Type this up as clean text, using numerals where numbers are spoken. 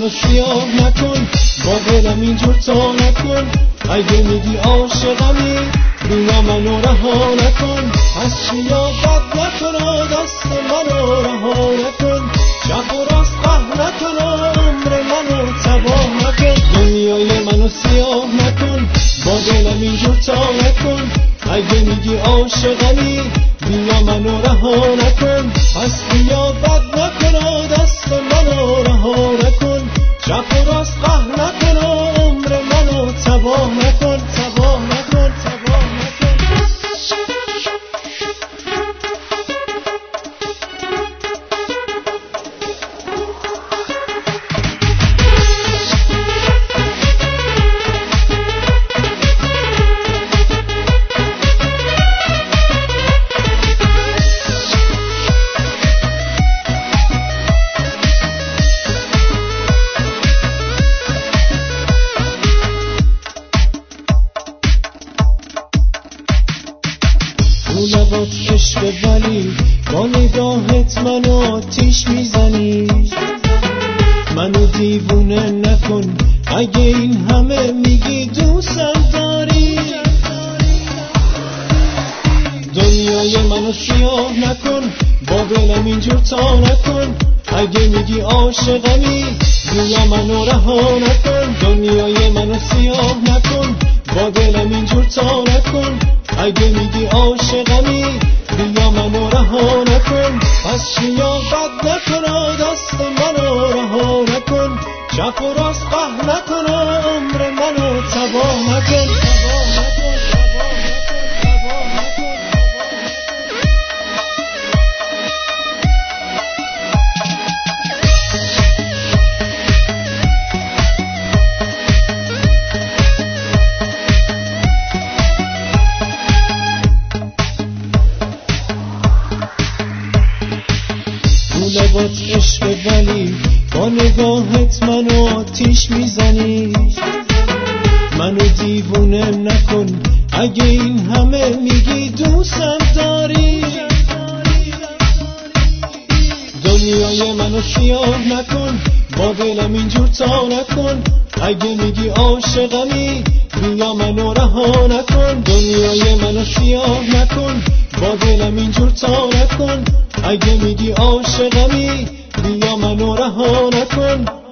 منو سیاه نکن، با دلم اینجور تا نکن. اگه میگی عاشقمی بیا منو رها نکن. از چی یا بد نکن، دست منو رها نکن. چپ و راست قهر نکن، عمر منو تباه نکن. دنیای منو سیاه نکن، با دلم اینجور تا نکن. اگه میگی عاشقمی بیا منو رها نکن. پس بیا بد نکن، دست منو رها نکن. چپ و راست قهر نکن، عمر منو تباه نکن. تباه نکن، تباه نکن. لبات عشق ولی با نگاهت منو آتیش میزنی. منو دیوونه نکن، اگه این همه میگی دوستم داری. دنیای منو سیاه نکن، با دلم اینجور تا نکن. اگه میگی عاشقمی بیا منو رها نکن. دنیای منو سیاه نکن، با دلم اینجور تا نکن. اگه میگی عاشقمی بیا منو رها نکن. پس چیا بد نکن، دست منو رها نکن. چپ و راست قهر نکن، عمر منو تباه نکن. لبات عشق ولی با نگاهت منو آتیش میزنی. منو دیوونه نکن، اگه این همه میگی دوستم داری. دنیای منو سیاه نکن، با دلم اینجور تا نکن. اگه میگی عاشقمی بیا منو رها نکن. دنیای منو سیاه نکن، با دلم اینجور تا نکن. اگه میگی عاشقمی بیا منو رها نکن.